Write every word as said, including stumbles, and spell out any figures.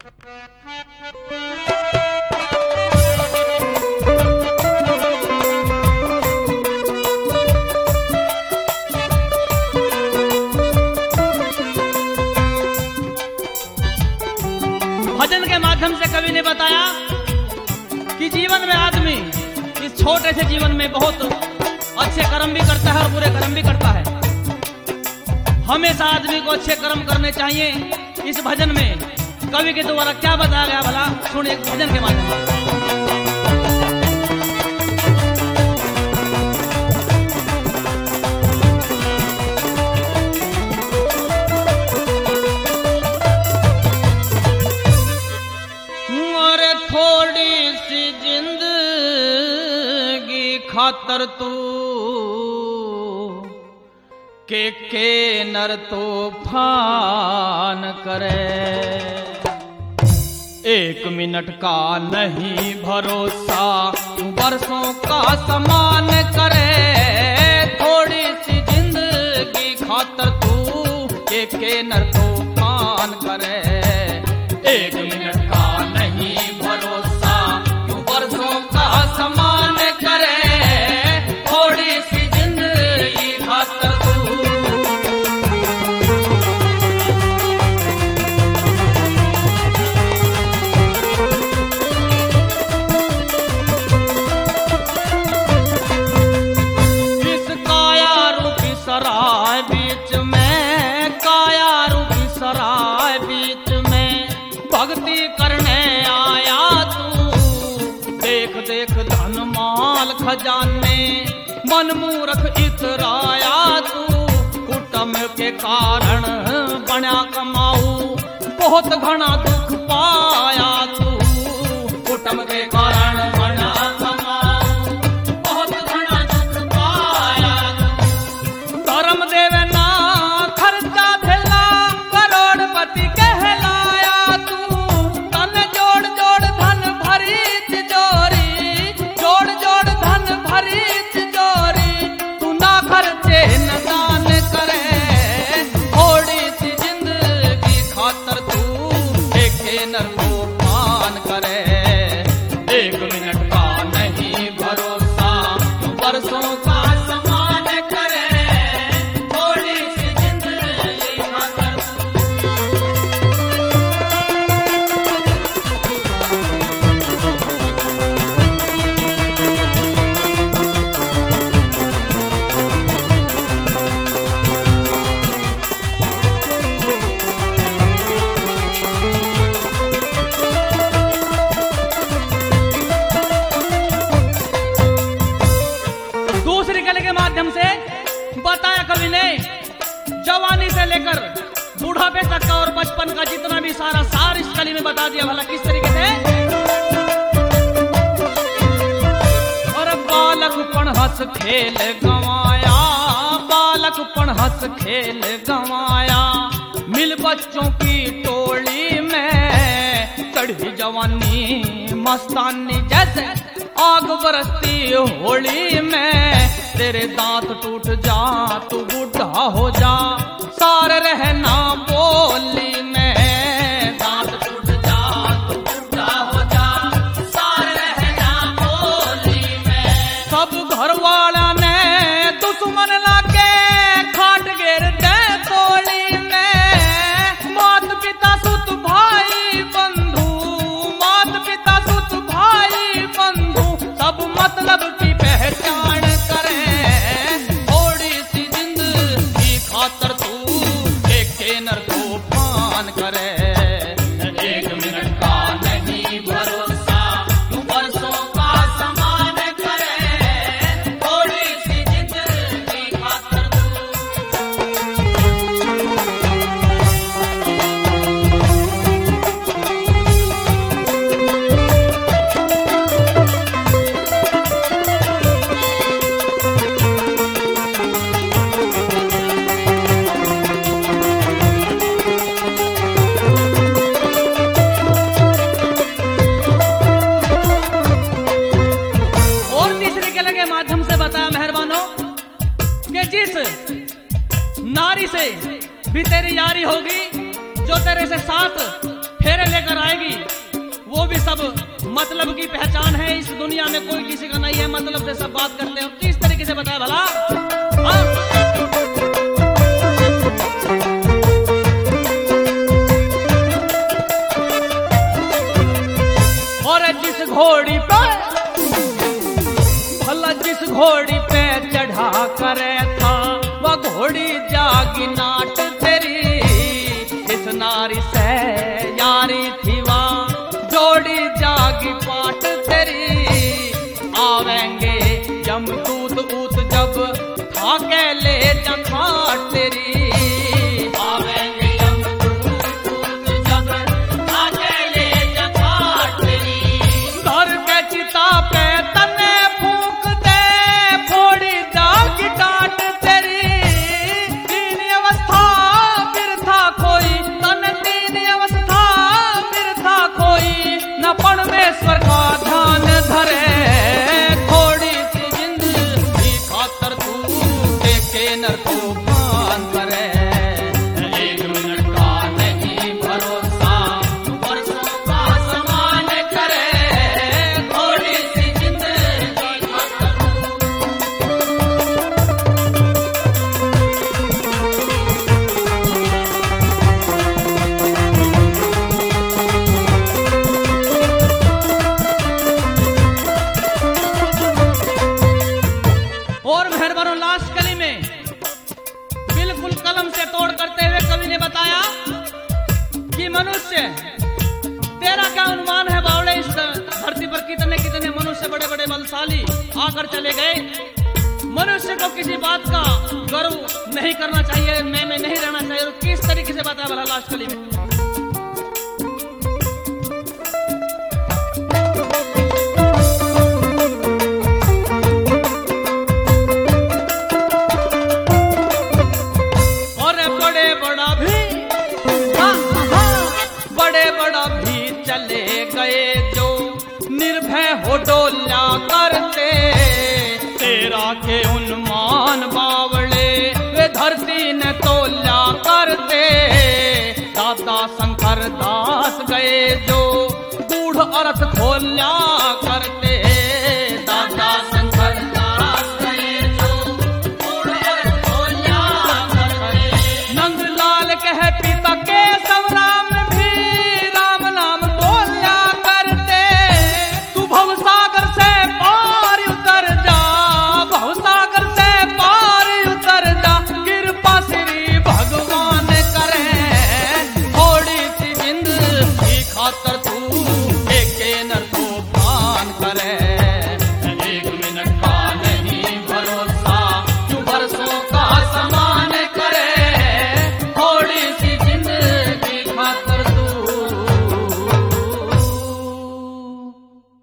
भजन के माध्यम से कवि ने बताया कि जीवन में आदमी इस छोटे से जीवन में बहुत अच्छे कर्म भी करता है और बुरे कर्म भी करता है। हमेशा आदमी को अच्छे कर्म करने चाहिए। इस भजन में कवि के द्वारा क्या बताया गया भला सुनिए भजन के माध्यम से। खातर तू के के नर तूफान करे, एक मिनट का नहीं भरोसा वर्षों का समान करे। थोड़ी सी जिंदगी खातर तू के के नर तूफान करे, एक मिनट का नहीं भरोसा वर्षों का समान करे। खजाने मन मूर्ख इतराया तू, कुटुम के कारण बना कमाऊ बहुत घना दुख पाया तू। कुटुम के कारण बना कमाऊ बहुत घना दुख पाया तू। धर्म देवे ना खर्चा भेला करोड़पति कहलाया तू। तन जोड़ जोड़ धन भरी तिजोरी, जोड़ जोड़ धन भरी तिजोरी, तू ना खर्चे न दान करे। थोड़ी सी जिंदगी खातर तू एक नर को पान करे, एक मिनट का नहीं भरोसा वर्षों का समान करे। थोड़ी सी जिंदगी खातर दूसरी कली के माध्यम से बताया कवि ने जवानी से लेकर बुढ़ापे तक का और बचपन का जितना भी सारा सार इस कली में बता दिया भला किस तरीके से। और बालकपन हंस खेल गंवाया, बालकपन हंस खेल गंवाया, मिल बच्चों की टोली में चढ़ी जवानी मस्तानी जैसे आग बरसती होली में। तेरे दांत टूट जा तू बूढ़ा हो जा, सारे रहना बोली में। दांत टूट जा तू बूढ़ा हो जा, सारे रहना बोली में। सब घर वाला ने दुश्मन लाके खाट गिर दे तोली में। मात पिता सुत भाई बंधु, मात पिता सुत भाई बंधु, सब मतलब की पहचान करे। थोड़ी सी जिंदगी खातर तू एक नर को पान करे, रहेगी, वो भी सब मतलब की पहचान है। इस दुनिया में कोई किसी का नहीं है, मतलब से सब बात करते हैं। किस तरीके से बताया भला? हाँ? और जिस घोड़ी पे भला जिस घोड़ी पे चढ़ा करे था, वह घोड़ी जागी नाट तेरी। इस नारी से यारी थी वहाँ जोड़ी जागी पाट तेरी। आवेंगे यमदूत ऊत जब खाके ले जा खाट तेरी। आवेंगे यमदूत ऊत जब खाके ले जा खाट तेरी। धर के चिता पे तने फूंक दे, फोड़ी जागी डांट तेरी। तीन अवस्था फिर था कोई, तन तीन अवस्था फिर था कोई। न परमेश्वर का ध्यान धरे, थोड़ी सी जिंदगी खातर तू देखे न तूफान करे। एक मिनट का नहीं भरोसा, वर्षों का समान करे। थोड़ी सी जिंदगी खातर और मेहरबानों, लास्ट कली में बिल्कुल कलम से तोड़ करते हुए कवि ने बताया कि मनुष्य, तेरा क्या अनुमान है बावड़े, इस धरती पर कितने कितने मनुष्य बड़े बड़े बलशाली आकर चले गए। मनुष्य को किसी बात का गर्व नहीं करना चाहिए, मैं में नहीं रहना चाहिए। किस तरीके से बताया भला लास्ट कली में? निर्भय हो डोल्या करते तेरा के उन्मान बावड़े, वे धरती ने तोल्या करते। दादा शंकर दास गए जो गूढ़ अर्थ खोल्या करते। दादा शंकर दास गए जो गूढ़ अर्थ खोल्या करते। नंदलाल कहे पिता के सब राम भी राम नाम बोल्या करते। तू भवसागर से पार उतर जा, भवसागर से पार उतर जा। कृपा श्री भगवान करे, थोड़ी सी जिंदगी खातर तू एक न तूफान करे। एक मिनट का नहीं भरोसा, तू वर्षों का सम